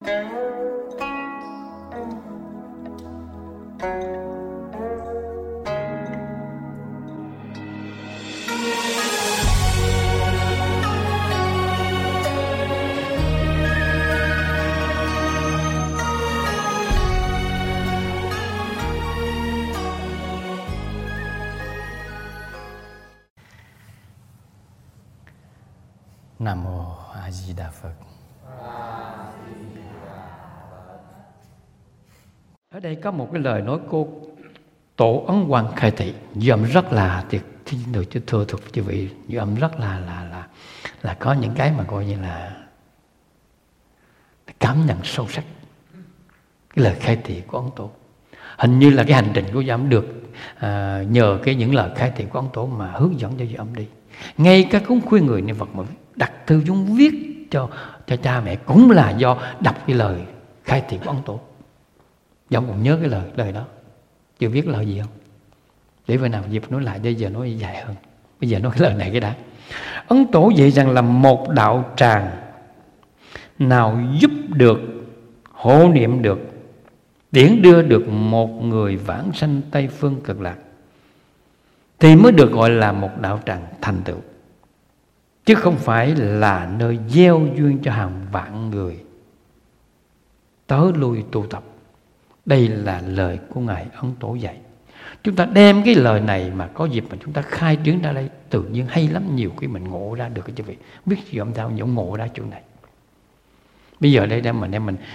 Nam Mô A Di Đà Phật. Ở đây có một cái lời nói cô Tổ Ấn Quang khai thị, dư âm rất là tuyệt, thưa thuộc chư vị, dư âm rất là có những cái mà coi như là cảm nhận sâu sắc cái lời khai thị của Ấn Tổ. Hình như là cái hành trình của dư âm được nhờ những lời khai thị của Ấn Tổ mà hướng dẫn cho dư âm đi. Ngay các cuốn khuyên người niệm Phật mà đặt thư chúng viết cho cha mẹ cũng là do đọc cái lời khai thị của Ấn Tổ. Ông còn nhớ cái lời đó, chưa viết lời gì không? Để bữa nào dịp nói lại, bây giờ nói dài hơn. Bây giờ nói cái lời này cái đã. Ấn Tổ dạy rằng là một đạo tràng nào giúp được, hộ niệm được, tiễn đưa được một người vãng sanh Tây Phương Cực Lạc thì mới được gọi là một đạo tràng thành tựu, chứ không phải là nơi gieo duyên cho hàng vạn người tới lui tu tập. Đây là lời của Ngài Ấn Tổ dạy. Chúng ta đem cái lời này mà có dịp mà chúng ta khai triển ra đây, tự nhiên hay lắm, nhiều khi mình ngộ ra được cái chư vị. Biết gì ông sao nhổ ngộ ra chỗ này. Bây giờ đây mình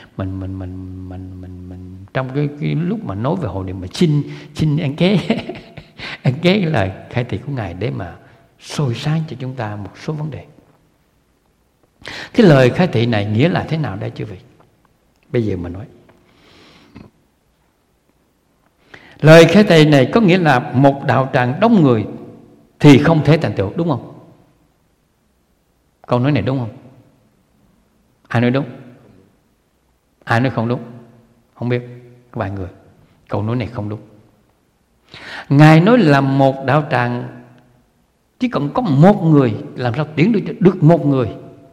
trong cái lúc mà nói về hội niệm mà xin ăn ké ăn ké cái lời khai thị của Ngài để mà soi sáng cho chúng ta một số vấn đề. Cái lời khai thị này nghĩa là thế nào đây chư vị? Bây giờ mình nói. Lời khai thị này có nghĩa là một đạo tràng đông người thì không thể thành tựu, đúng không? Câu nói này đúng không? Ai nói đúng? Ai nói không đúng? Không biết, vài người. Câu nói này không đúng. Ngài nói là một đạo tràng chỉ cần có một người, làm sao tiến được một người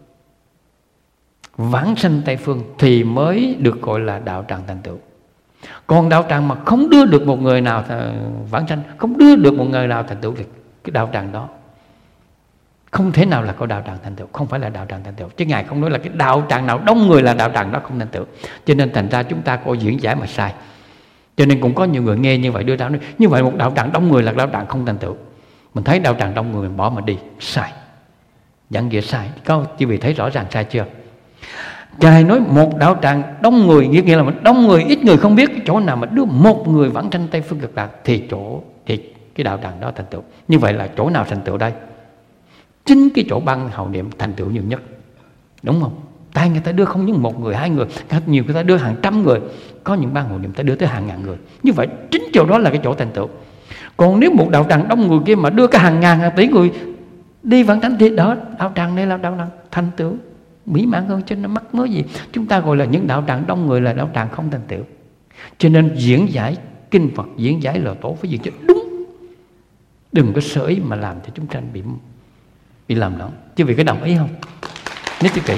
vãng sanh Tây Phương thì mới được gọi là đạo tràng thành tựu. Còn đạo tràng mà không đưa được một người nào vãng sanh, không đưa được một người nào thành tựu thì cái đạo tràng đó không thể nào là có đạo tràng thành tựu, không phải là đạo tràng thành tựu. Chứ Ngài không nói là cái đạo tràng nào đông người là đạo tràng đó không thành tựu. Cho nên thành ra chúng ta có diễn giải mà sai. Cho nên cũng có nhiều người nghe như vậy đưa ra nói như vậy một đạo tràng đông người là đạo tràng không thành tựu. Mình thấy đạo tràng đông người mình bỏ mà đi, sai. Dẫn nghĩa sai. Có quý vị thấy rõ ràng sai chưa? Ngài nói một đạo tràng đông người nghĩa là đông người, ít người không biết cái chỗ nào mà đưa một người vãng sanh Tây Phương Cực Lạc thì cái đạo tràng đó thành tựu. Như vậy là chỗ nào thành tựu đây? Chính cái chỗ ban hầu niệm thành tựu nhiều nhất, đúng không? Tại người ta đưa không những một người, hai người, nhiều người ta đưa hàng trăm người, có những ban hầu niệm ta đưa tới hàng ngàn người. Như vậy chính chỗ đó là cái chỗ thành tựu. Còn nếu một đạo tràng đông người kia mà đưa cả hàng ngàn, hàng tỷ người đi vãng sanh thì đó, đạo tràng này là đạo tràng thành tựu, mỹ mãn hơn. Cho nên mắc mới gì chúng ta gọi là những đạo tràng đông người là đạo tràng không thành tựu. Cho nên diễn giải kinh Phật, diễn giải lời Tổ phải diễn cho đúng, đừng có sơ ý mà làm cho chúng sanh bị làm lẫn. Chứ vì có đồng ý không? Nếu chứ kỹ,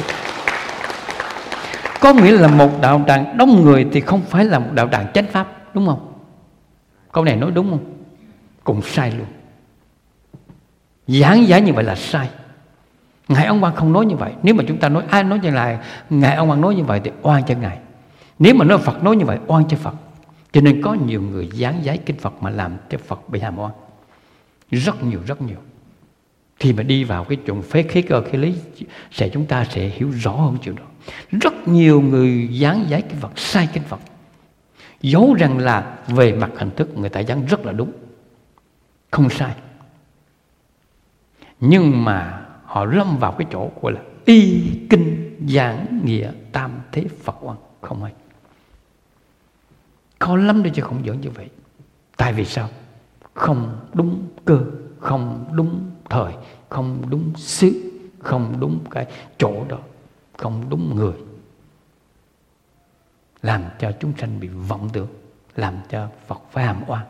có nghĩa là một đạo tràng đông người thì không phải là một đạo tràng chánh pháp, đúng không? Câu này nói đúng không? Cũng sai luôn. Giảng giải như vậy là sai. Ngài Ấn Quang không nói như vậy. Nếu mà chúng ta nói ai nói như là Ngài Ấn Quang nói như vậy thì oan cho Ngài. Nếu mà nói Phật nói như vậy oan cho Phật. Cho nên có nhiều người giảng giải kinh Phật mà làm cho Phật bị hàm oan. Rất nhiều. Thì mà đi vào cái chuyện phế khí cơ khí lý chúng ta sẽ hiểu rõ hơn chuyện đó. Rất nhiều người giảng giải kinh Phật sai kinh Phật, dẫu rằng là về mặt hình thức người ta giảng rất là đúng, không sai, nhưng mà họ lâm vào cái chỗ gọi là y kinh giảng nghĩa tam thế Phật oan, không hay. Khó lắm đấy chứ không giỡn như vậy. Tại vì sao? Không đúng cơ, không đúng thời, không đúng xứ, không đúng cái chỗ đó, không đúng người, làm cho chúng sanh bị vọng tưởng, làm cho Phật phải hàm oan.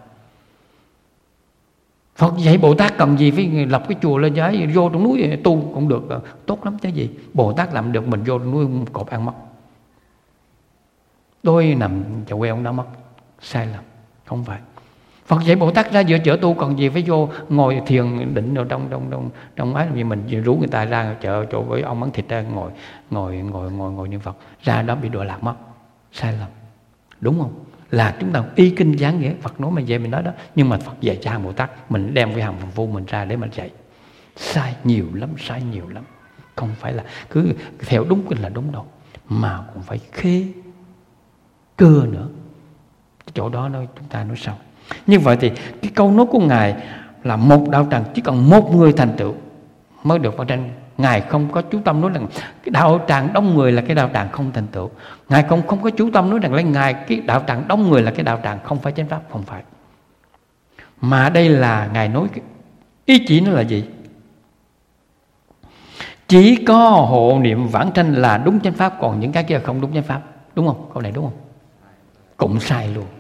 Phật dạy Bồ Tát cần gì phải lập cái chùa lên giá, vô trong núi tu cũng được, tốt lắm chứ gì. Bồ Tát làm được, mình vô trong núi cọp ăn mất. tôi nằm chầu queo ông đã mất. Sai lầm, không phải. Phật dạy Bồ Tát ra giữa chợ tu còn gì phải vô ngồi thiền định ở trong ái vì mình rủ người ta ra chợ chỗ với ông bán thịt ra ngồi niệm Phật, ra đó bị đọa lạc mất. Sai lầm, đúng không? Là chúng ta y kinh giảng nghĩa Phật nói mà về mình nói đó, nhưng mà Phật dạy cha Bồ Tát mình đem cái hàm phàm phu mình ra để mình dạy. Sai nhiều lắm, sai nhiều lắm. Không phải là cứ theo đúng kinh là đúng đâu, mà cũng phải khế cơ nữa. Cái chỗ đó nói chúng ta nói sau. Như vậy thì cái câu nói của Ngài là một đạo tràng chỉ cần một người thành tựu mới được vào tranh. Ngài không có chú tâm nói rằng cái đạo tràng đông người là cái đạo tràng không thành tựu. Ngài không có chú tâm nói rằng là Ngài cái đạo tràng đông người là cái đạo tràng không phải chánh pháp. Không phải. Mà đây là Ngài nói ý chỉ nó là gì? Chỉ có hộ niệm vãng sanh là đúng chánh pháp, còn những cái kia không đúng chánh pháp. Đúng không? Câu này đúng không? Cũng sai luôn.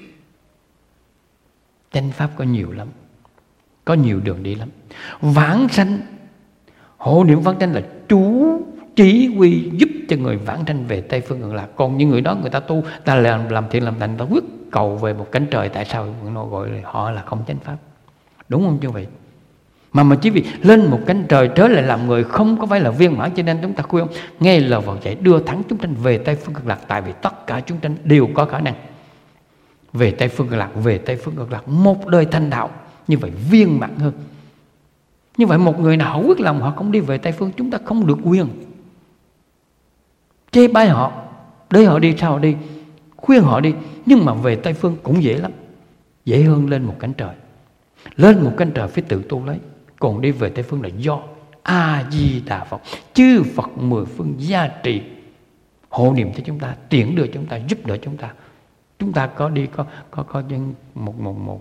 Chánh pháp có nhiều lắm, có nhiều đường đi lắm. Vãng sanh, hộ niệm vãng sanh là chú chỉ huy giúp cho người vãng sanh về Tây Phương Cực Lạc. Còn những người đó người ta tu, ta làm thiện làm lành, ta quyết cầu về một cánh trời. Tại sao nó gọi là họ là không chánh pháp? Đúng không chứ vậy? Mà chỉ vì lên một cánh trời trở lại làm người không có phải là viên mãn, cho nên chúng ta khuyên nghe lời Phật dạy đưa thẳng chúng sanh về Tây Phương Cực Lạc. Tại vì tất cả chúng sanh đều có khả năng về Tây Phương Cực Lạc, về Tây Phương Cực Lạc một đời thành đạo, như vậy viên mãn hơn. Như vậy một người nào quyết lòng họ không đi về Tây Phương, chúng ta không được quyền chê bai họ, để họ đi sao họ đi, khuyên họ đi. Nhưng mà về Tây Phương cũng dễ lắm, dễ hơn lên một cánh trời. Lên một cánh trời phải tự tu lấy, còn đi về Tây Phương là do A-di-đà Phật, chư Phật mười phương gia trì hộ niệm cho chúng ta, tiễn đưa chúng ta, giúp đỡ chúng ta. Chúng ta có đi có một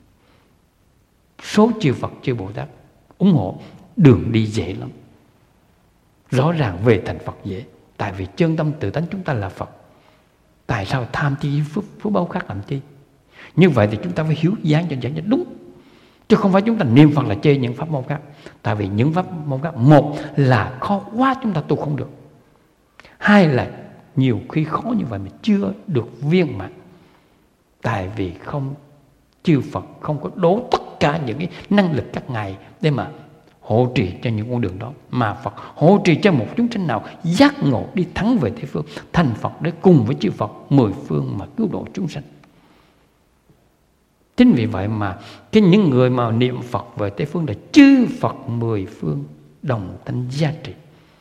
số chư Phật chư Bồ Tát ủng hộ, đường đi dễ lắm. Rõ ràng về thành Phật dễ, tại vì chân tâm tự tánh chúng ta là Phật. Tại sao tham chi phước báo khác làm chi? Như vậy thì chúng ta phải hiểu giảng cho đúng, chứ không phải chúng ta niệm Phật là chê những pháp môn khác. Tại vì những pháp môn khác, một là khó quá chúng ta tu không được, hai là nhiều khi khó như vậy mà chưa được viên mãn. Tại vì không, chư Phật không có đố tất cả những cái năng lực các ngài để mà hộ trì cho những con đường đó, mà Phật hộ trì cho một chúng sanh nào giác ngộ đi thắng về Tây Phương thành Phật, để cùng với chư Phật mười phương mà cứu độ chúng sanh. Chính vì vậy mà những người mà niệm Phật về Tây Phương là chư Phật mười phương đồng thanh gia trì.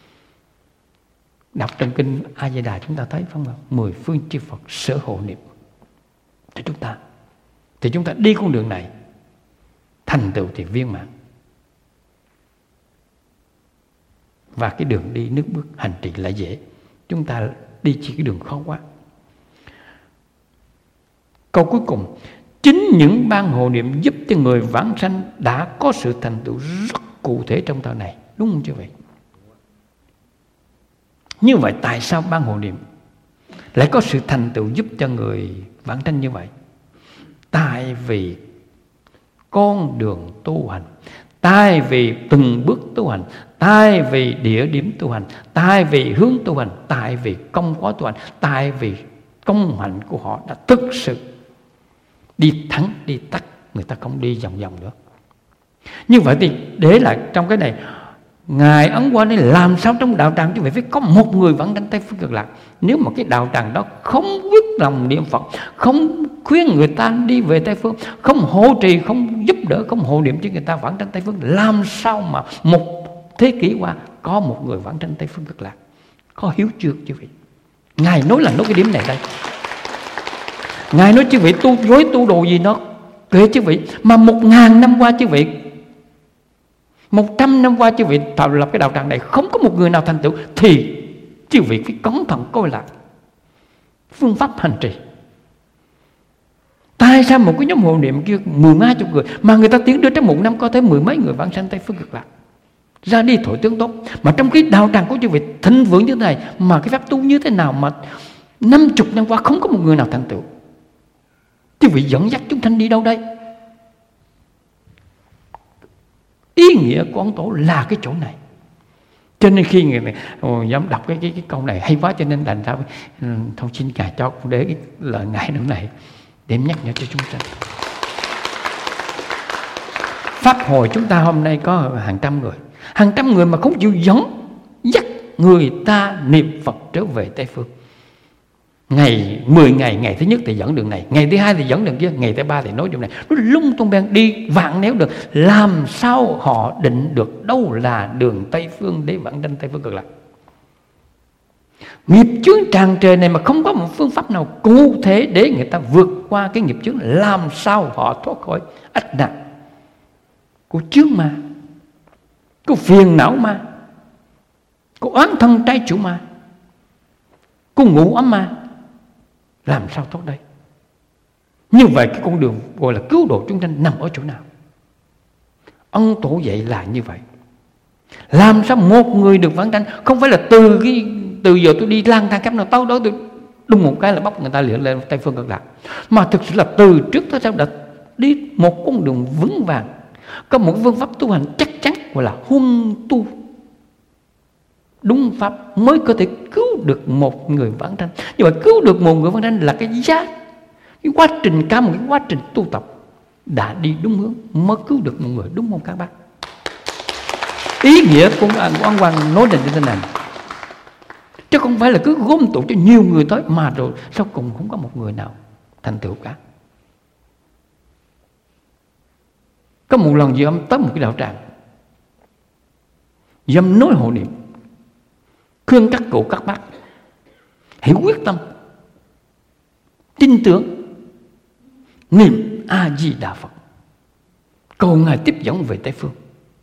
Đọc trong kinh A Di Đà chúng ta thấy phải không? Mười phương chư Phật sở hộ niệm cho chúng ta, thì chúng ta đi con đường này thành tựu thì viên mãn. Và cái đường đi nước bước hành trì là dễ, chúng ta đi chỉ cái đường khó quá. Câu cuối cùng, chính những ban hộ niệm giúp cho người vãng sanh đã có sự thành tựu rất cụ thể trong thời này. Đúng không chứ vậy? Như vậy tại sao ban hộ niệm lại có sự thành tựu giúp cho người vãng sanh như vậy? Tại vì con đường tu hành, tại vì từng bước tu hành, tại vì địa điểm tu hành, tại vì hướng tu hành, tại vì công quả tu hành, tại vì công hạnh của họ đã thực sự đi thẳng đi tắt, người ta không đi vòng vòng nữa. Như vậy thì để lại trong cái này, Ngài Ấn Quang này làm sao trong đạo tràng chứ vậy phải có một người vãng sanh Tây Phương Cực Lạc. Nếu mà cái đạo tràng đó không quyết lòng niệm Phật, không khuyên người ta đi về Tây Phương, không hộ trì, không giúp đỡ, không hộ niệm cho người ta vãng sanh Tây Phương, làm sao mà một thế kỷ qua có một người vãng sanh Tây Phương Cực Lạc? Có hiếu chưa chứ vậy? Ngài nói cái điểm này đây. Ngài nói chứ vị tu dối tu đồ gì nó kệ chứ vị, mà 1000 năm qua chứ vị, 100 năm qua chứ vị tạo lập cái đạo tràng này không có một người nào thành tựu, thì chứ vị phải cẩn thận coi lại phương pháp hành trì. Tại sao một cái nhóm hộ niệm kia 10 mấy chục người mà người ta tiến đưa trong một năm có tới 10 mấy người vãng sanh Tây Phương Cực Lạc, ra đi thổi tướng tốt, mà trong cái đạo tràng của chư vị thịnh vượng như thế này, mà cái pháp tu như thế nào mà 50 năm qua không có một người nào thành tựu? Chư vị dẫn dắt chúng sanh đi đâu đây? Ý nghĩa của ông Tổ là cái chỗ này. Cho nên khi người này dám đọc cái câu này hay quá, cho nên làm sao thôi xin Ngài cho con để cái lời Ngài nữa này để nhắc nhở cho chúng ta. Pháp hội chúng ta hôm nay có hàng trăm người mà không chịu dắt người ta niệm Phật trở về Tây Phương. 10 ngày, ngày thứ nhất thì dẫn đường này, ngày thứ hai thì dẫn đường kia, ngày thứ ba thì nói đường này, nó lung tung beng đi vạn néo đường, làm sao họ định được đâu là đường Tây Phương để vãng sanh Tây Phương Cực Lạc. Nghiệp chướng tràn trề này mà không có một phương pháp nào cụ thể để người ta vượt qua cái nghiệp chướng, làm sao họ thoát khỏi ách nạn của chướng ma, của phiền não ma, của oán thân trái chủ ma, của ngũ ấm ma. Làm sao thoát đây? Như vậy cái con đường gọi là cứu độ chúng sanh nằm ở chỗ nào? Ông tổ dạy là như vậy. Làm sao một người được vãng sanh? Không phải là từ giờ tôi đi lang thang khắp nơi, tới đó tôi đùng một cái là bóc người ta liền lên Tây Phương Cực Lạc, mà thực sự là từ trước tới sau đã đi một con đường vững vàng, có một phương pháp tu hành chắc chắn, gọi là huân tu đúng pháp mới có thể cứu được một người vãng sanh. Nhưng mà cứu được một người vãng sanh là cái giá, cái quá trình, cả một cái quá trình tu tập đã đi đúng hướng mới cứu được một người, đúng không các bác? Ý nghĩa của ông Hoàng nói đến như thế này, chứ không phải là cứ gom tụ cho nhiều người tới mà rồi sau cùng không có một người nào thành tựu cả. Có một lần Dì Âm tới một cái đạo tràng, Dì Âm nói hộ niệm, khuyên các cụ các bác hãy quyết tâm tin tưởng niệm A Di Đà Phật, cầu Ngài tiếp dẫn về Tây Phương.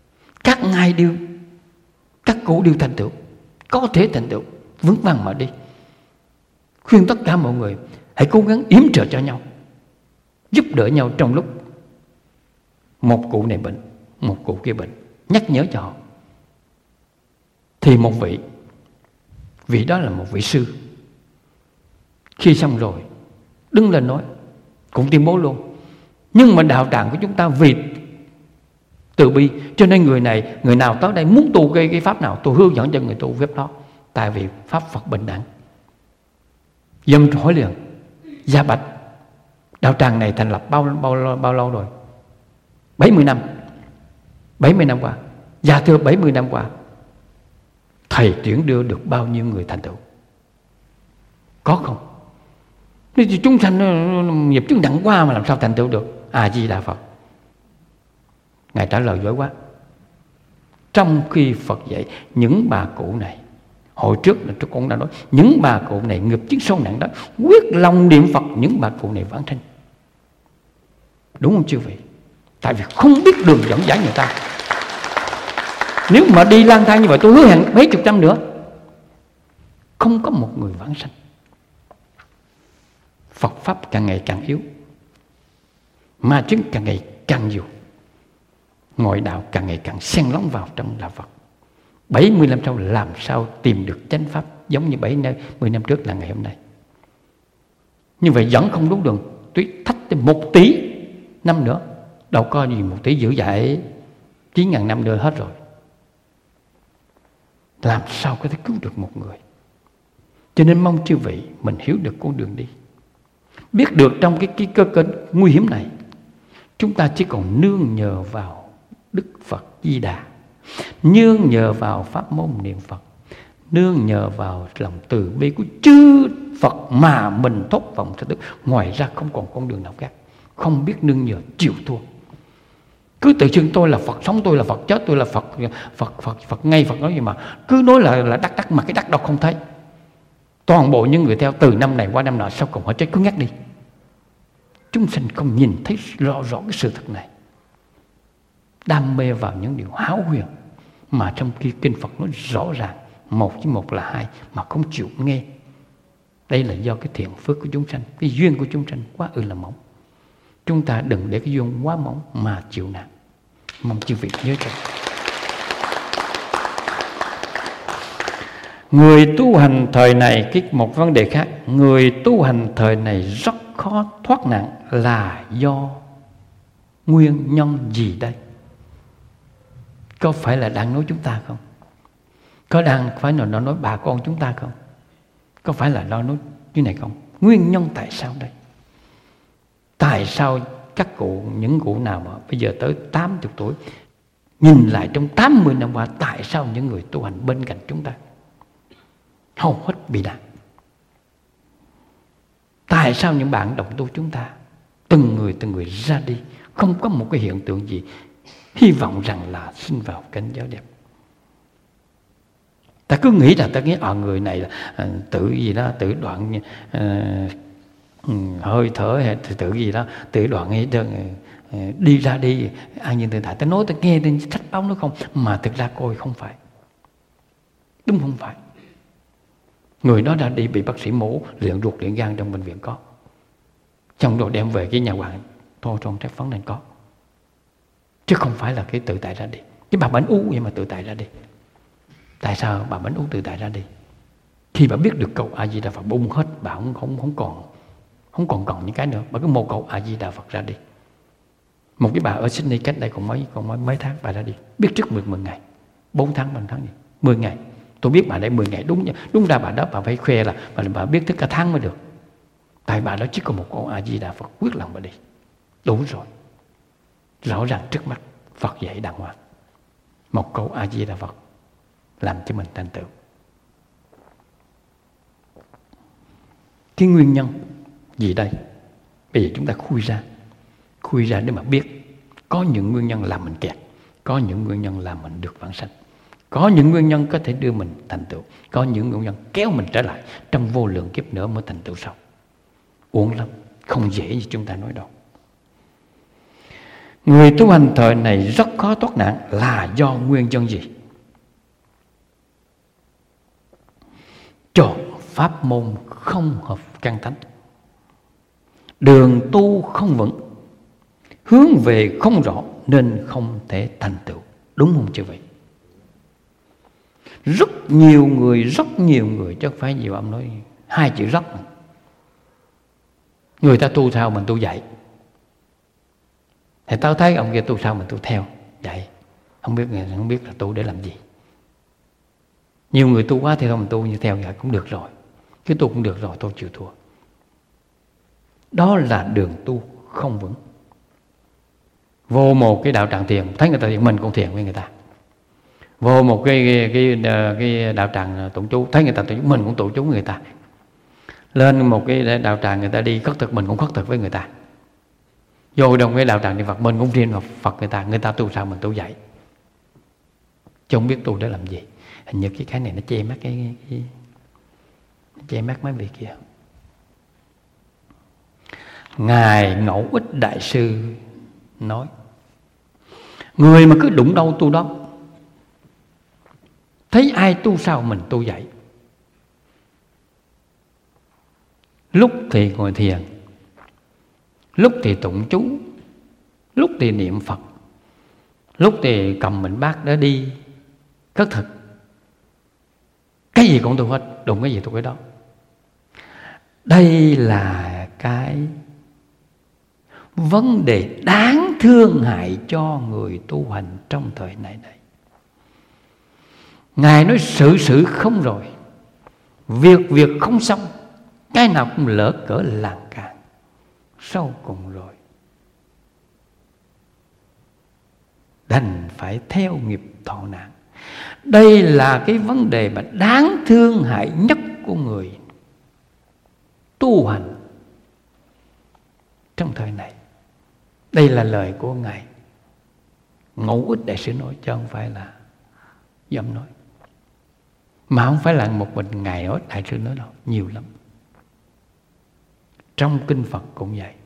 Các cụ đều thành tựu, có thể thành tựu vững vàng mà đi. Khuyên tất cả mọi người hãy cố gắng yểm trợ cho nhau, giúp đỡ nhau trong lúc một cụ này bệnh, một cụ kia bệnh, nhắc nhở cho họ. Thì một vị đó là một vị sư, khi xong rồi đứng lên nói, cũng tuyên bố luôn, nhưng mà đạo tràng của chúng ta vì từ bi, cho nên người nào tới đây muốn tu cái pháp nào, tôi hướng dẫn cho người tu phép đó, tại vì pháp Phật bình đẳng. Dâm hỏi liền, Gia Bạch, đạo tràng này thành lập bao lâu rồi? 70 năm. 70 năm qua. Dạ thưa, 70 năm qua thầy tuyển đưa được bao nhiêu người thành tựu? Có không? Nên thì chúng sanh nghiệp chướng nặng quá mà làm sao thành tựu được? A Di Đà Phật. Ngài trả lời giỏi quá. Trong khi Phật dạy, những bà cụ này, hồi trước là tôi cũng đã nói, những bà cụ này nghiệp chướng sâu nặng đó, quyết lòng niệm Phật, những bà cụ này vãng sanh. Đúng không chư vị? Tại vì không biết đường dẫn giải người ta. Nếu mà đi lang thang như vậy, tôi hứa hẹn mấy chục năm nữa không có một người vãng sanh. Phật pháp càng ngày càng yếu, ma chứng càng ngày càng nhiều, ngoại đạo càng ngày càng xen lẫn vào trong đạo Phật. 70 năm sau làm sao tìm được chánh pháp giống như 70 năm trước là ngày hôm nay? Như vậy vẫn không đúng đường. Tuy thách tới 1 tỷ năm nữa, đâu có gì 1 tỷ giữ dạy 9.000 năm nữa hết rồi. Làm sao có thể cứu được một người? Cho nên mong chư vị mình hiểu được con đường đi, biết được trong cái cơ nguy hiểm này, chúng ta chỉ còn nương nhờ vào Đức Phật Di Đà, nương nhờ vào pháp môn niệm Phật, nương nhờ vào lòng từ bi của chư Phật mà mình thoát vọng sanh tử. Ngoài ra không còn con đường nào khác. Không biết nương nhờ, chịu thua. Cứ tự xưng tôi là Phật sống, tôi là Phật chết, tôi là Phật ngay Phật nói gì mà cứ nói là đắc mà cái đắc đâu không thấy. Toàn bộ những người theo từ năm này qua năm nọ sau cùng họ chết cứ ngắt đi. Chúng sanh không nhìn thấy rõ cái sự thật này, đam mê vào những điều hão huyền mà trong khi kinh Phật nói rõ ràng 1 với 1 là 2 mà không chịu nghe. Đây là do cái thiện phước của chúng sanh, cái duyên của chúng sanh quá là mỏng. Chúng ta đừng để cái duyên quá mỏng mà chịu nạn. Mong chư vị nhớ cho. Người tu hành thời này, một vấn đề khác, người tu hành thời này rất khó thoát nạn là do nguyên nhân gì đây? Có phải là đang nói chúng ta không? Có đang phải nó nói bà con chúng ta không? Có phải là nó nói như này không? Nguyên nhân tại sao đây? Tại sao những cụ nào mà bây giờ tới 80 tuổi, nhìn lại trong 80 năm qua, tại sao những người tu hành bên cạnh chúng ta hầu hết bị nạn? Tại sao những bạn đồng tu chúng ta từng người ra đi, không có một cái hiện tượng gì hy vọng rằng là sinh vào cảnh giới đẹp? Ta cứ nghĩ là ta nghĩ người này là tự gì đó, tự đoạn hơi thở hay tự gì đó, tự đoạn hay đi ra đi an nhiên tự tại. Ta nói ta nghe trên sách báo nó không, mà thực ra coi không phải, đúng không phải. Người đó đã đi bị bác sĩ mổ luyện ruột luyện gan trong bệnh viện có, xong rồi đem về cái nhà hoàng thôi trong trách phấn nên có, chứ không phải là cái tự tại ra đi. Cái bà bệnh u vậy mà tự tại ra đi. Tại sao bà bệnh u tự tại ra đi? Khi bà biết được câu A Di Đà Phật bung hết, bà không còn những cái nữa, bà cứ một câu A Di Đà Phật ra đi. Một cái bà ở Sydney cách đây còn mấy tháng bà ra đi, biết trước 10 ngày, 4 tháng 5 tháng gì, 10 ngày. Tôi biết bà đây 10 ngày đúng ra bà đó bà phải khoe là bà biết tất cả tháng mới được. Tại bà đó chỉ có một câu A Di Đà Phật quyết lòng bà đi, đủ rồi. Rõ ràng trước mắt Phật dạy đàng hoàng, một câu A Di Đà Phật làm cho mình thành tựu. Cái nguyên nhân gì đây? Bây giờ chúng ta khui ra để mà biết. Có những nguyên nhân làm mình kẹt, có những nguyên nhân làm mình được vãng sanh, có những nguyên nhân có thể đưa mình thành tựu, có những nguyên nhân kéo mình trở lại trong vô lượng kiếp nữa mới thành tựu sau. Uổng lắm, không dễ như chúng ta nói đâu. Người tu hành thời này rất khó thoát nạn là do nguyên nhân gì? Chọn pháp môn không hợp căn tánh, đường tu không vững, hướng về không rõ nên không thể thành tựu. Đúng không chứ vậy? Rất nhiều người chứ không phải nhiều. Ông nói 2 chữ rất. Người ta tu sao mình tu dạy. Thì tao thấy ông kia tu sao mình tu theo vậy. Không biết là tu để làm gì. Nhiều người tu quá thì thôi mình tu như theo vậy cũng được rồi. Cái tu cũng được rồi, tôi chịu thua. Đó là đường tu không vững. Vô một cái đạo tràng thiền, thấy người ta thiền mình cũng thiền với người ta. Vô một cái đạo tràng tụng chú, thấy người ta tụng chú mình cũng tụng chú với người ta. Lên một cái đạo tràng người ta đi khất thực, mình cũng khất thực với người ta. Vô trong cái đạo tràng niệm Phật, mình cũng riêng Phật người ta tu sao mình tu vậy. Chứ không biết tu để làm gì. Hình như cái này nó che mắt che mắt mấy vị kia. Ngài Ngẫu Ích Đại Sư nói, người mà cứ đụng đâu tu đó, thấy ai tu sao mình tu vậy. Lúc thì ngồi thiền, lúc thì tụng chú, lúc thì niệm Phật, lúc thì cầm mình bát để đi khất thực. Cái gì cũng tu hết, đụng cái gì tu cái đó. Đây là cái vấn đề đáng thương hại cho người tu hành trong thời này đây. Ngài nói sự không rồi, việc không xong, cái nào cũng lỡ cỡ làng càng, sau cùng rồi đành phải theo nghiệp thọ nạn. Đây là cái vấn đề mà đáng thương hại nhất của người tu hành trong thời này. Đây là lời của Ngài Ngẫu Ích Đại Sư nói, chứ không phải là dâm nói. Mà không phải là một mình Ngài Ngẫu Ích Đại Sư nói đâu, nhiều lắm. Trong kinh Phật cũng vậy.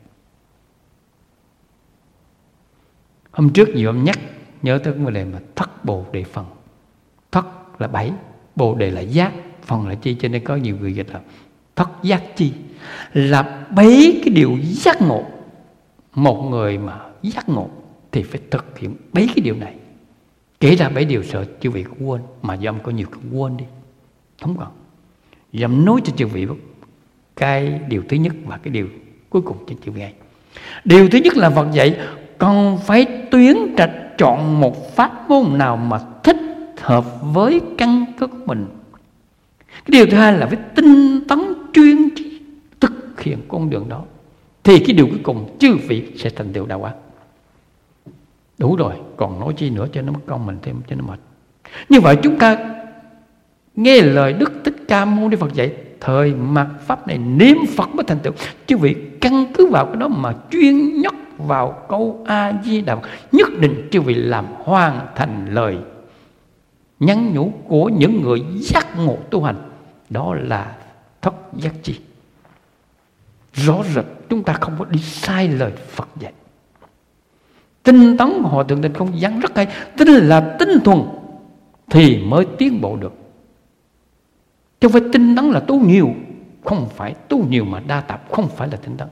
Hôm trước nhiều ông nhắc nhớ tới cái vấn đề mà thất bồ đề phần. Thất là 7, bồ đề là giác, phần là chi, cho nên có nhiều người dịch là thất giác chi, là 7 cái điều giác ngộ. Một người mà giác ngộ thì phải thực hiện 7 cái điều này. Kể ra 7 điều sợ chư vị cũng quên, mà dâm có nhiều cũng quên đi, không còn. Dâm nói cho chư vị cái điều thứ nhất và cái điều cuối cùng cho chư vị nghe. Điều thứ nhất là Phật dạy còn phải tuyển trạch chọn một pháp môn nào mà thích hợp với căn cơ của mình. Cái điều thứ hai là phải tinh tấn chuyên trí thực hiện con đường đó, thì cái điều cuối cùng chư vị sẽ thành tựu đạo quả. Đủ rồi, còn nói chi nữa cho nó mất công mình thêm cho nó mệt. Như vậy chúng ta nghe lời Đức Thích Ca Mâu Ni Phật dạy, thời mạt pháp này niệm Phật mới thành tựu. Chư vị căn cứ vào cái đó mà chuyên nhất vào câu A Di Đà Phật, nhất định chư vị làm hoàn thành lời nhắn nhủ của những người giác ngộ tu hành, đó là thất giác chi. Rõ rệt chúng ta không có đi sai lời Phật dạy. Tinh tấn Hòa Thượng Tịnh Không giảng rất hay, tinh là tinh thuần thì mới tiến bộ được. Chứ không phải tinh tấn là tu nhiều, không phải tu nhiều mà đa tạp, không phải là tinh tấn.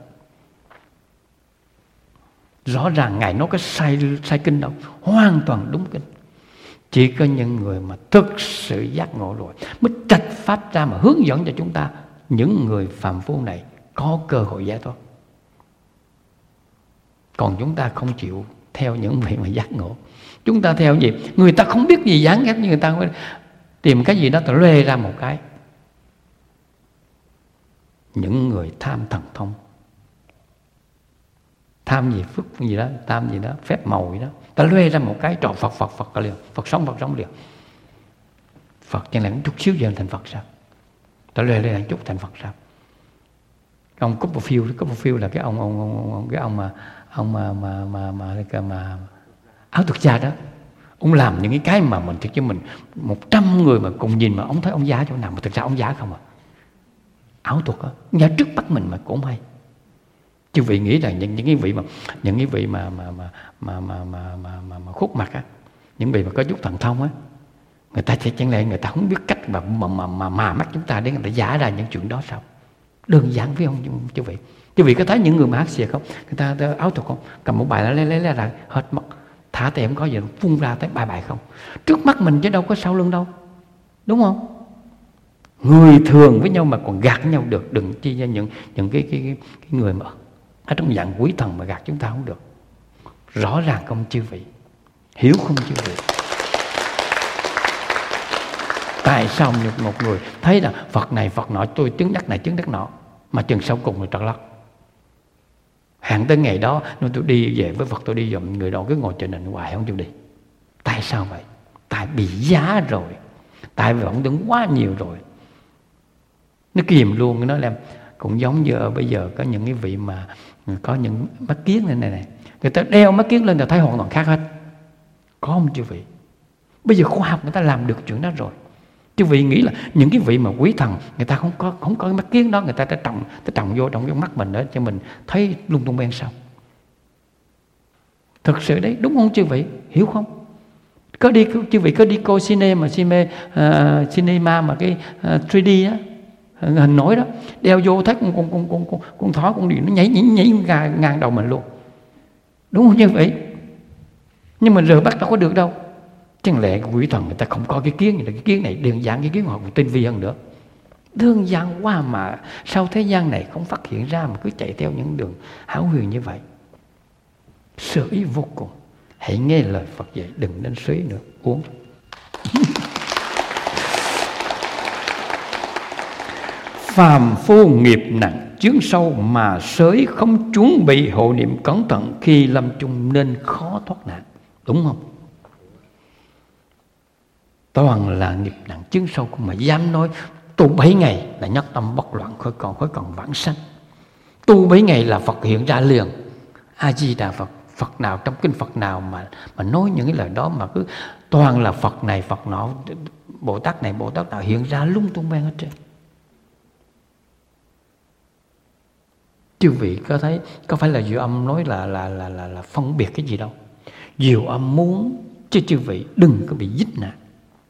Rõ ràng Ngài nói cái sai kinh đâu, hoàn toàn đúng kinh. Chỉ có những người mà thực sự giác ngộ rồi mới trạch pháp ra mà hướng dẫn cho chúng ta, những người phàm phu này có cơ hội giải thoát. Còn chúng ta không chịu theo những vị mà giác ngộ. Chúng ta theo gì? Người ta không biết gì giảng cách, người ta tìm cái gì đó ta lê ra một cái. Những người tham thần thông, tham gì phước gì đó, tham gì đó, phép màu gì đó, ta lê ra một cái trò Phật liền, Phật sống liền. Phật chẳng lẽ chút xíu giờ thành Phật sao? Ta lê lên chút thành Phật sao? Ông Copperfield là cái ông mà áo thuật gia đó. Ông làm những cái mà mình thực cho mình 100 người mà cùng nhìn mà ông thấy ông giả chỗ nào mà thực ra ông giả không à. Ảo thuật á, giả trước bắt mình mà cũng hay. Chứ vị nghĩ rằng những cái vị mà khuất mặt á, những vị mà có chút thần thông á, người ta sẽ chẳng lẽ người ta không biết cách mà mắt chúng ta để người ta giả ra những chuyện đó sao? Đơn giản với ông chứ vị. Chứ vị có thấy những người mà hát xìa không? Người ta áo thuật không? Cầm một bài lấy ra hết mất. Thả tay em có gì phun ra tới bài không? Trước mắt mình chứ đâu có sau lưng đâu. Đúng không? Người thường với nhau mà còn gạt nhau được, đừng chi ra những cái người mà ở trong dạng quý thần mà gạt chúng ta không được. Rõ ràng không chư vị? Hiểu không chư vị? Tại sao một người thấy là Phật này Phật nọ, tôi chứng đắc này chứng đắc nọ, mà chừng sau cùng người trật lắc? Hạn tới ngày đó nếu tôi đi về với Phật, tôi đi dùm người đó cứ ngồi trên nền hoài không chịu đi. Tại sao vậy? Tại bị giá rồi, tại vì ông đứng quá nhiều rồi. Nó kìm luôn. Nó làm cũng giống như bây giờ có những cái vị mà có những mắt kiếng này, người ta đeo mắt kiếng lên là thấy hoàn toàn khác hết. Có không chư vị? Bây giờ khoa học người ta làm được chuyện đó rồi. Chư vị nghĩ là những cái vị mà quý thần, người ta không có cái mắt kiếng đó, người ta trồng vô trong cái mắt mình đó cho mình thấy lung tung ben sao? Thực sự đấy, đúng không chư vị? Hiểu không? Chư vị có đi coi cinema mà cái 3D á, hình nổi đó, đeo vô thấy con thỏ con điện nó nhảy ngang đầu mình luôn. Đúng không chư vị? Nhưng mà rờ bắt đâu có được đâu. Chẳng lẽ quỷ thần người ta không có cái kiến gì, cái kiến này đơn giản, cái kiến họ còn tinh vi hơn nữa. Đơn giản quá mà sao thế gian này không phát hiện ra mà cứ chạy theo những đường hão huyền như vậy. Sở ý vô cùng. Hãy nghe lời Phật dạy, đừng nên suy nữa, uống. Phàm phu nghiệp nặng chướng sâu mà sới không chuẩn bị hộ niệm cẩn thận, khi lâm chung nên khó thoát nạn. Đúng không? Toàn là nghiệp nặng chướng sâu, mà dám nói tu 7 ngày là nhất tâm bất loạn, khỏi còn vãng sanh. Tu 7 ngày là Phật hiện ra liền. A Di Đà Phật. Phật nào trong kinh Phật nào mà nói những cái lời đó mà cứ toàn là Phật này Phật nọ, Bồ Tát này Bồ Tát nào hiện ra lung tung ben hết trơn. Chư vị có thấy, có phải là Diệu Âm nói là phân biệt cái gì đâu. Diệu Âm muốn chứ chư vị đừng có bị dính nạn.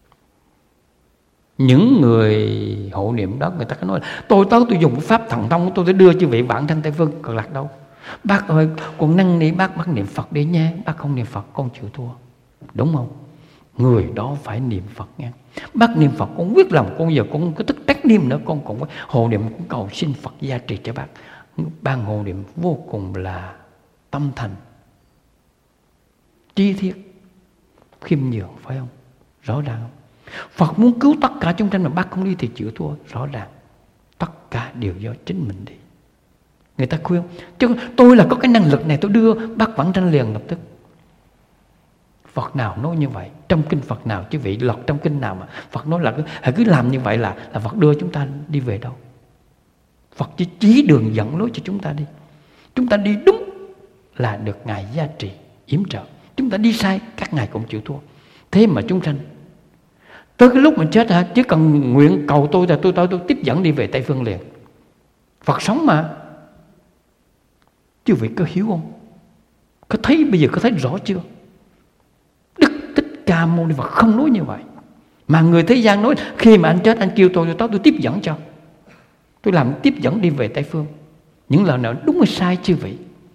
Những người hộ niệm đó, người ta có nói là tôi dùng pháp thần thông của tôi để đưa chư vị vãng sanh Tây Phương Cực Lạc đâu. Bác ơi, con năn nỉ bác niệm Phật đi nha. Bác không niệm Phật con chịu thua. Đúng không? Người đó phải niệm Phật nha. Bác niệm Phật con quyết lòng, con giờ con có tức trách niệm nữa, con cũng hộ niệm, con cầu xin Phật gia trì cho bác. Ban hộ niệm vô cùng là tâm thành, chi thiết, khiêm nhường, phải không? Rõ ràng không? Phật muốn cứu tất cả chúng sanh mà bác không đi thì chịu thua. Rõ ràng tất cả đều do chính mình đi. Người ta khuyên chứ tôi là có cái năng lực này, tôi đưa bác Vãng Sanh liền lập tức. Phật nào nói như vậy? Trong kinh Phật nào chứ vị lọt trong kinh nào mà Phật nói là cứ làm như vậy là Phật đưa chúng ta đi về đâu? Phật chỉ đường dẫn lối cho chúng ta đi. Chúng ta đi đúng là được Ngài gia trì yểm trợ. Chúng ta đi sai các Ngài cũng chịu thua. Thế mà chúng sanh tới cái lúc mình chết hả, chỉ cần nguyện cầu tôi là tôi tiếp dẫn đi về Tây Phương liền. Phật sống mà. Chứ vị có hiểu không? Có thấy bây giờ có thấy rõ chưa? Đức Thích Ca Mâu Ni Phật không nói như vậy. Mà người thế gian nói khi mà anh chết anh kêu tôi tiếp dẫn cho. Tôi làm tiếp dẫn đi về Tây Phương. Những lời nào đúng hay sai chứ vị?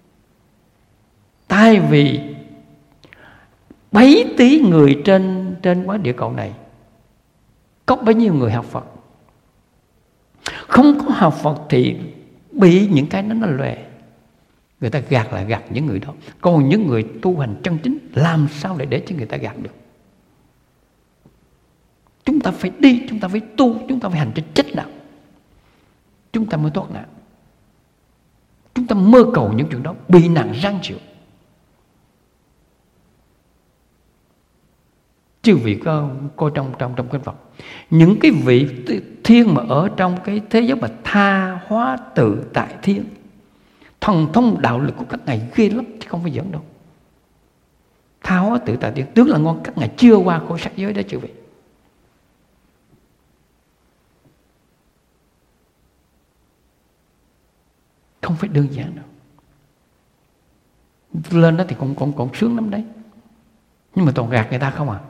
Tại vì 7 tỷ người trên quá địa cầu này có bấy nhiêu người học Phật. Không có học Phật thì bị những cái nó lòe. Người ta gạt là gạt những người đó. Còn những người tu hành chân chính làm sao để cho người ta gạt được? Chúng ta phải đi, chúng ta phải tu, chúng ta phải hành trên chết nào, chúng ta mới thoát nạn. Chúng ta mơ cầu những chuyện đó bị nạn ráng chịu. Chứ vị coi trong kinh Phật, những cái vị thiên mà ở trong cái thế giới mà tha hóa tự tại thiên, thần thông đạo lực của các ngài ghê lắm chứ không phải giỡn đâu. Tha hóa tự tại thiên tức là ngon, các ngài chưa qua khỏi sắc giới đó chứ vị. Không phải đơn giản đâu. Lên đó thì còn sướng lắm đấy. Nhưng mà toàn gạt người ta không à.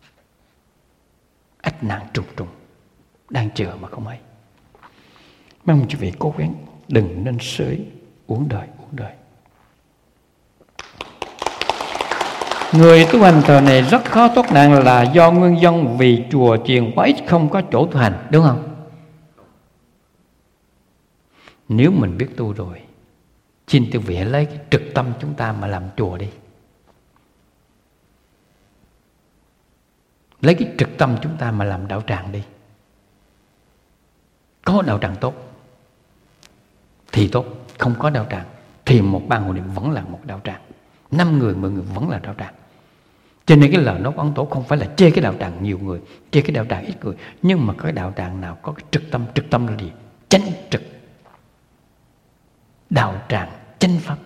Ách nạn trùng trùng đang chờ mà không hay. Mong quý vị cố gắng đừng nên sới uổng đời. Người tu hành thời này rất khó thoát nạn là do nguyên nhân vì chùa chiền quá ít, không có chỗ tu hành, đúng không? Nếu mình biết tu rồi, xin quý vị hãy lấy cái trực tâm chúng ta mà làm chùa đi. Lấy cái trực tâm chúng ta mà làm đạo tràng đi. Có đạo tràng tốt thì tốt, không có đạo tràng thì một ban hộ niệm vẫn là một đạo tràng, 5 người 10 người vẫn là đạo tràng. Cho nên cái lời nói của ông Tổ không phải là chê cái đạo tràng nhiều người, chê cái đạo tràng ít người, nhưng mà cái đạo tràng nào có cái trực tâm là gì? Chánh trực. Đạo tràng chánh pháp.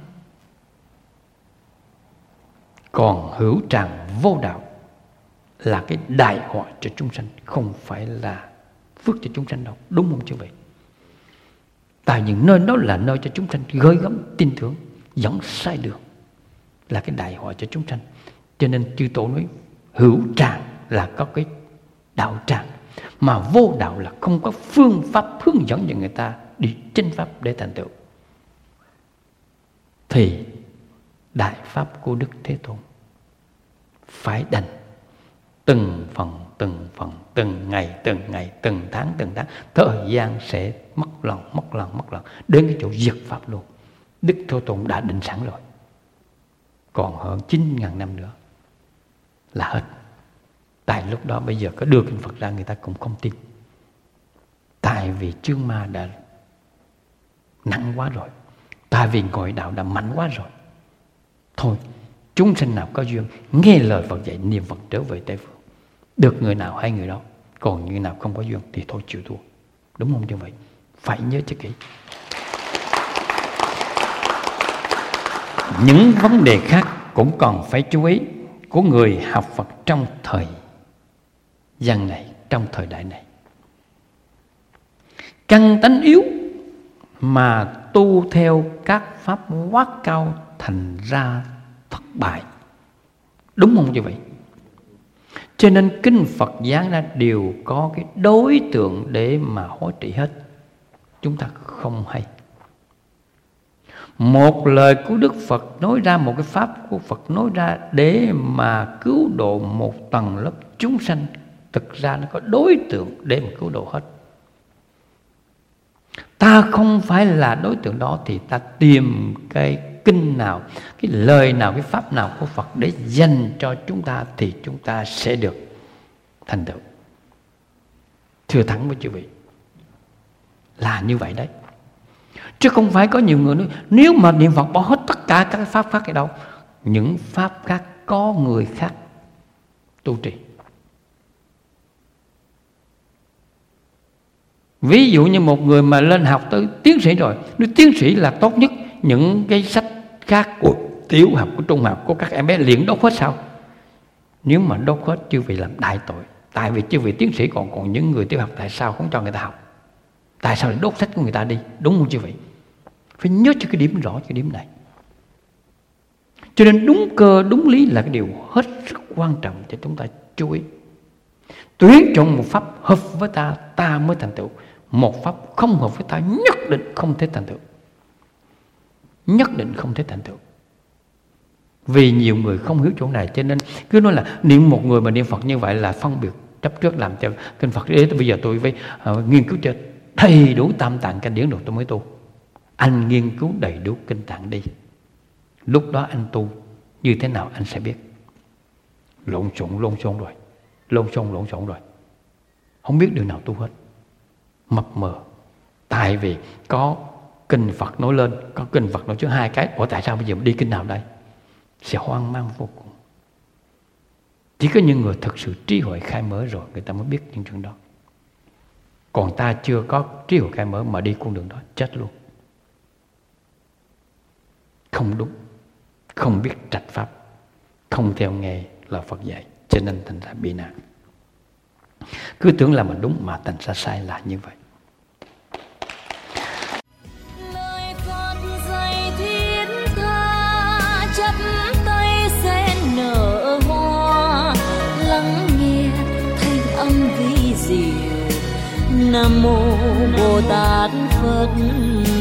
Còn hữu tràng vô đạo là cái đại họa cho chúng sanh, không phải là phước cho chúng sanh đâu, đúng không chứ vậy? Tại những nơi đó là nơi cho chúng sanh gơi gắm tin tưởng, dẫn sai đường, là cái đại họa cho chúng sanh. Cho nên chư Tổ nói hữu tràng là có cái đạo tràng, mà vô đạo là không có phương pháp hướng dẫn cho người ta đi chánh pháp để thành tựu. Thì đại pháp của Đức Thế Tôn phải đành từng phần, từng ngày, từng tháng, thời gian sẽ mất lần đến cái chỗ diệt pháp luôn. Đức Thế Tôn đã định sẵn rồi, còn hơn 9.000 năm nữa là hết. Tại lúc đó bây giờ có đưa kinh Phật ra người ta cũng không tin, tại vì chướng ma đã nặng quá rồi, tại vì ngôi đạo đã mạnh quá rồi. Thôi, chúng sanh nào có duyên nghe lời Phật dạy niệm Phật trở về Tây Phương, được người nào hay người đó. Còn người nào không có duyên thì thôi chịu thua, đúng không như vậy? Phải nhớ cho kỹ. Những vấn đề khác cũng còn phải chú ý của người học Phật trong thời gian này, trong thời đại này. Căn tánh yếu mà tu theo các pháp quá cao thành ra thất bại, đúng không như vậy? Cho nên kinh Phật giảng ra đều có cái đối tượng để mà hóa trị hết. Chúng ta không hay. Một lời của Đức Phật nói ra, một cái pháp của Phật nói ra để mà cứu độ một tầng lớp chúng sanh, thực ra nó có đối tượng để mà cứu độ hết. Ta không phải là đối tượng đó thì ta tìm cái kinh nào, cái lời nào, cái pháp nào của Phật để dành cho chúng ta thì chúng ta sẽ được thành tựu. Thưa thẳng với chư vị, là như vậy đấy. Chứ không phải có nhiều người nói nếu mà niệm Phật bỏ hết tất cả các pháp khác ở đâu. Những pháp khác có người khác tu trì. Ví dụ như một người mà lên học tới tiến sĩ rồi, nếu tiến sĩ là tốt nhất, những cái sách khác của tiểu học, của trung học, của các em bé liền đốt hết sao? Nếu mà đốt hết, chư vị làm đại tội. Tại vì chư vị tiến sĩ còn những người tiểu học, tại sao không cho người ta học? Tại sao lại đốt sách của người ta đi? Đúng không chư vị? Phải nhớ cho cái điểm rõ cái điểm này. Cho nên đúng cơ đúng lý là cái điều hết sức quan trọng cho chúng ta chú ý. Tuyển chọn một pháp hợp với ta, ta mới thành tựu. Một pháp không hợp với ta, nhất định không thể thành tựu. Nhất định không thể thành tựu. Vì nhiều người không hiểu chỗ này, cho nên cứ nói là niệm một người mà niệm Phật như vậy là phân biệt chấp trước, làm cho kinh Phật đế. Bây giờ tôi phải nghiên cứu cho đầy đủ tam tạng kinh điển rồi tôi mới tu. Anh nghiên cứu đầy đủ kinh tạng đi, lúc đó anh tu như thế nào anh sẽ biết. Lộn xộn rồi, không biết điều nào tu hết, mập mờ. Tại vì có kinh Phật nói lên, có kinh Phật nói trước hai cái. Ủa tại sao bây giờ đi kinh nào đây? Sẽ hoang mang vô cùng. Chỉ có những người thực sự trí huệ khai mở rồi, người ta mới biết những chuyện đó. Còn ta chưa có trí huệ khai mở mà đi con đường đó, chết luôn. Không đúng, không biết trạch pháp, không theo nghe lời Phật dạy, cho nên thành ra bị nạn. Cứ tưởng là mình đúng mà thành ra sai là như vậy. Lời Phật dạy thiết tha, chắp tay sen nở hoa, lắng nghe thanh âm vi diệu. Nam mô Bồ Tát Phật